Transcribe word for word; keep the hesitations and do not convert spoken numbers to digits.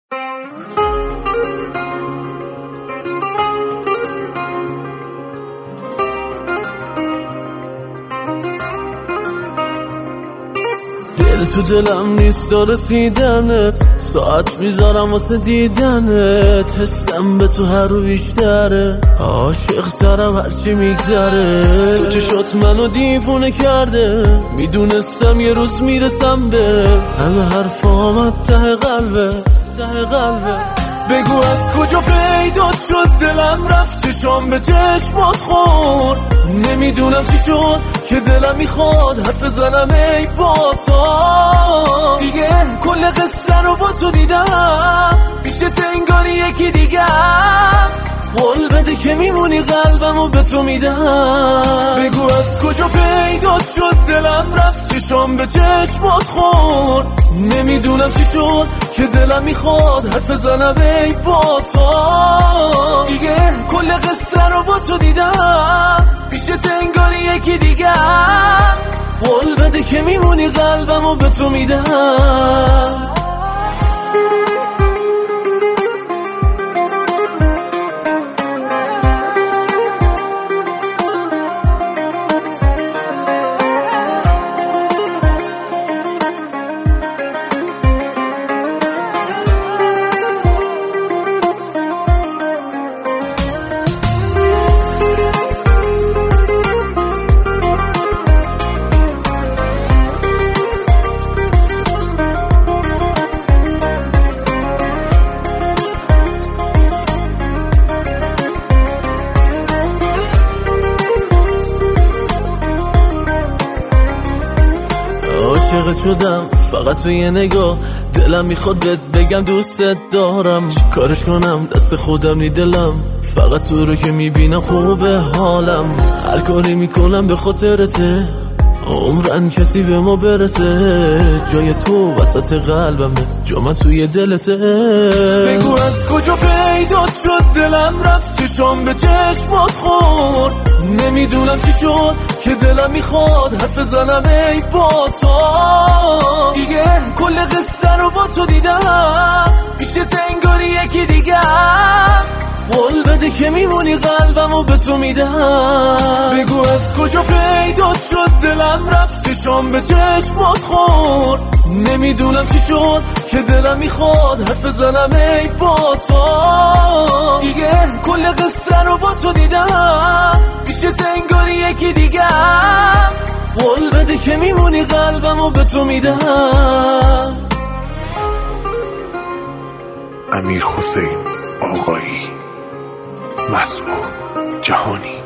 دل تو دلم نیست رسیدنت، ساعت میذارم واسه دیدنت. حسم به تو هر رو بیشتره، عاشق ترم هرچی میگذره. تو چشات منو دیوونه کرده، میدونستم یه روز میرسم بهت. همه حرفامت ته قلبه ته قلبه. بگو از کجا پیدات شد دلم رفت چشام به چشمات خورد. نمیدونم چی شد که دلم میخواد حرف زنم ای با تو. دیگه کل قصه رو با تو دیدم، پیشت انگاری یکی دیگه. قول بده که میمونی قلبمو به تو میدم. بگو از کجا پیدات شد دلم رفت چشام به چشمات خورد. نمیدونم چی شد که دلم میخواد حرف زنم ای با تو. دیگه کل قصه رو با تو دیدم، پیشت انگاری یکی دیگه. قول بده که میمونی قلبمو به تو میدم. عاشقت شدم فقط تو یه نگاه، دلم میخواد بهت بگم دوستت دارم. چی کارش کنم دست خودم نی دلم، فقط تو رو که میبینم خوبه حالم. هر کاری میکنم به خاطرته، عمرن کسی به ما برسه. جای تو وسط قلبمه، جا من توی دلته. بگو از کجا پیدات شد دلم رفت چشام به چشمات خورد. نمیدونم چی شد که دلم میخواد حرف زنم ای با تو. دیگه کل قصه رو با تو دیدم، پیشت انگاری یکی دیگه. قول بده که میمونی قلبمو به تو میدم. بگو از کجا پیدات شد دلم رفت چشام به چشمات خورد. نمیدونم چی شد که دلم میخواد حرف زنم ای با تو. دیگه کل قصه رو با تو دیدم، پیشت انگاری یکی دیگه. قول بده که میمونی قلبمو به تو میدم. امیر حسین آقایی، مسموع جهانی.